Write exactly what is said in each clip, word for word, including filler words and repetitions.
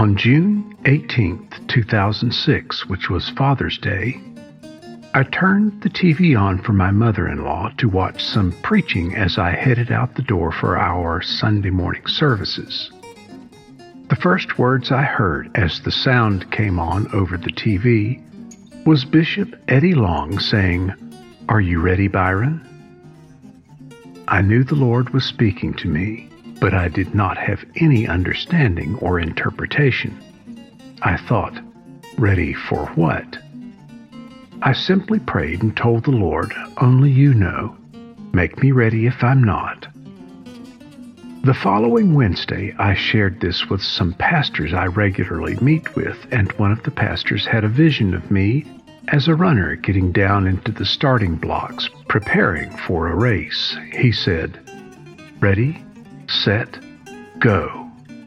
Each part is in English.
On June eighteenth, two thousand six, which was Father's Day, I turned the T V on for my mother-in-law to watch some preaching as I headed out the door for our Sunday morning services. The first words I heard as the sound came on over the T V was Bishop Eddie Long saying, "Are you ready, Byron?" I knew the Lord was speaking to me, but I did not have any understanding or interpretation. I thought, ready for what? I simply prayed and told the Lord, "Only you know. Make me ready if I'm not." The following Wednesday, I shared this with some pastors I regularly meet with, and one of the pastors had a vision of me as a runner getting down into the starting blocks, preparing for a race. He said, "Ready, set, go."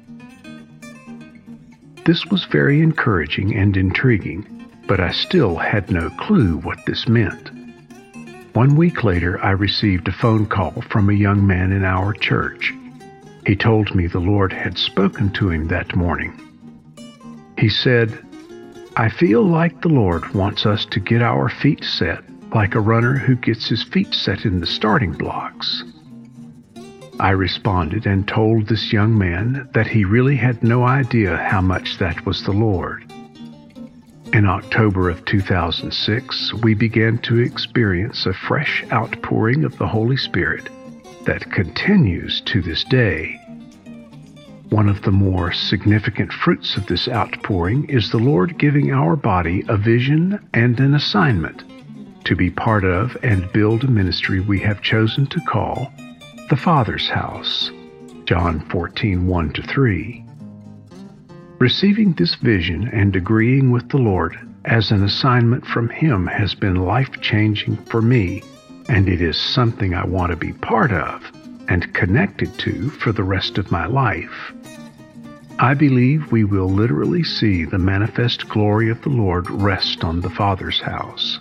This was very encouraging and intriguing, but I still had no clue what this meant. One week later, I received a phone call from a young man in our church. He told me the Lord had spoken to him that morning. He said, "I feel like the Lord wants us to get our feet set, like a runner who gets his feet set in the starting blocks." I responded and told this young man that he really had no idea how much that was the Lord. In October of two thousand six, we began to experience a fresh outpouring of the Holy Spirit that continues to this day. One of the more significant fruits of this outpouring is the Lord giving our body a vision and an assignment to be part of and build a ministry we have chosen to call the Father's House, John fourteen, one to three. Receiving this vision and agreeing with the Lord as an assignment from Him has been life-changing for me, and it is something I want to be part of and connected to for the rest of my life. I believe we will literally see the manifest glory of the Lord rest on the Father's house.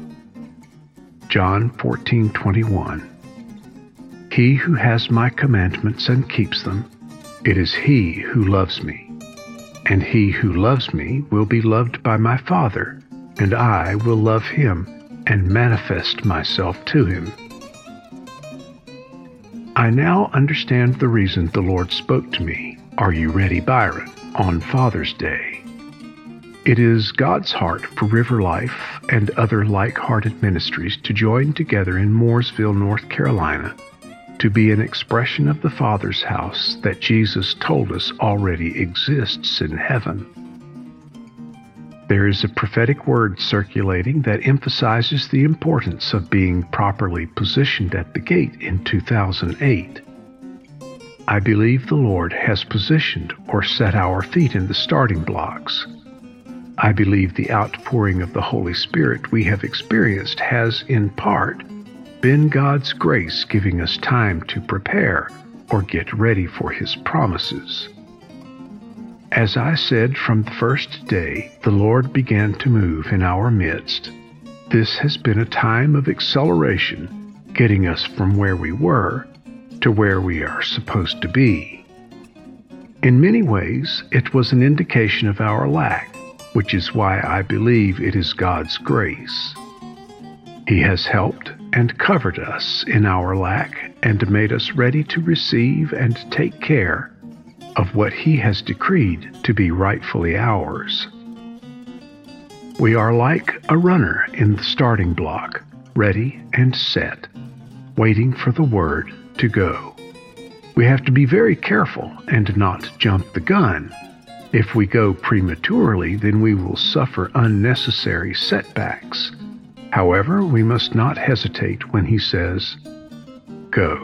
John fourteen twenty-one. He who has my commandments and keeps them, it is he who loves me. And he who loves me will be loved by my Father, and I will love him and manifest myself to him. I now understand the reason the Lord spoke to me, "Are you ready, Byron?" on Father's Day. It is God's heart for River Life and other like-hearted ministries to join together in Mooresville, North Carolina, to be an expression of the Father's house that Jesus told us already exists in heaven. There is a prophetic word circulating that emphasizes the importance of being properly positioned at the gate in two thousand eight. I believe the Lord has positioned or set our feet in the starting blocks. I believe the outpouring of the Holy Spirit we have experienced has, in part, been God's grace giving us time to prepare or get ready for His promises. As I said from the first day, the Lord began to move in our midst. This has been a time of acceleration, getting us from where we were to where we are supposed to be. In many ways, it was an indication of our lack, which is why I believe it is God's grace. He has helped and covered us in our lack and made us ready to receive and take care of what He has decreed to be rightfully ours. We are like a runner in the starting block, ready and set, waiting for the word to go. We have to be very careful and not jump the gun. If we go prematurely, then we will suffer unnecessary setbacks. However, we must not hesitate when He says, "Go."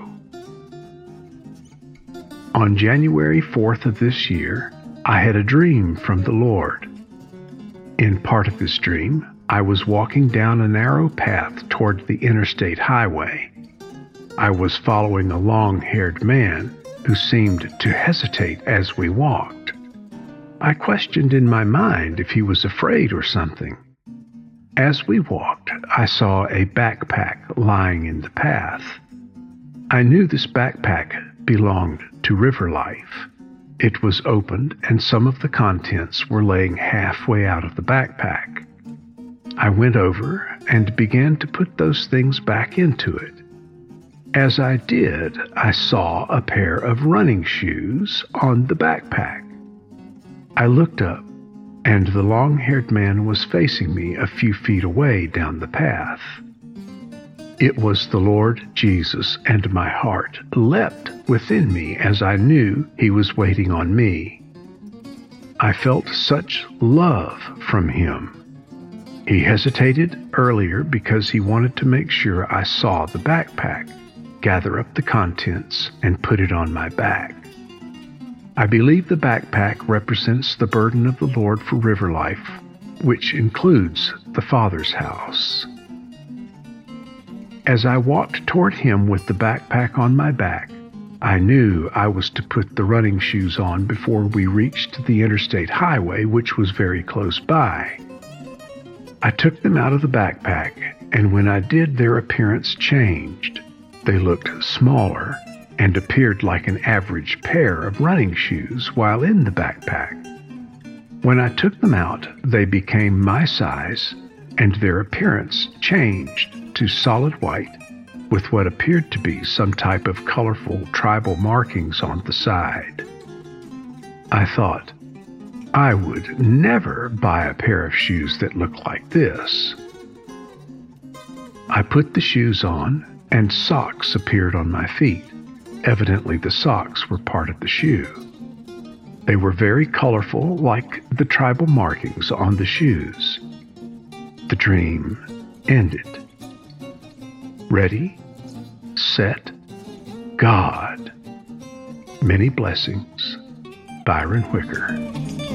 On January fourth of this year, I had a dream from the Lord. In part of this dream, I was walking down a narrow path toward the interstate highway. I was following a long-haired man who seemed to hesitate as we walked. I questioned in my mind if he was afraid or something. As we walked, I saw a backpack lying in the path. I knew this backpack belonged to River Life. It was opened, and some of the contents were laying halfway out of the backpack. I went over and began to put those things back into it. As I did, I saw a pair of running shoes on the backpack. I looked up, and the long-haired man was facing me a few feet away down the path. It was the Lord Jesus, and my heart leapt within me as I knew he was waiting on me. I felt such love from him. He hesitated earlier because he wanted to make sure I saw the backpack, gather up the contents, and put it on my back. I believe the backpack represents the burden of the Lord for River Life, which includes the Father's house. As I walked toward him with the backpack on my back, I knew I was to put the running shoes on before we reached the interstate highway, which was very close by. I took them out of the backpack, and when I did, their appearance changed. They looked smaller and appeared like an average pair of running shoes while in the backpack. When I took them out, they became my size, and their appearance changed to solid white with what appeared to be some type of colorful tribal markings on the side. I thought, I would never buy a pair of shoes that look like this. I put the shoes on, and socks appeared on my feet. Evidently, the socks were part of the shoe. They were very colorful, like the tribal markings on the shoes. The dream ended. Ready, set, God. Many blessings. Byron Whicker.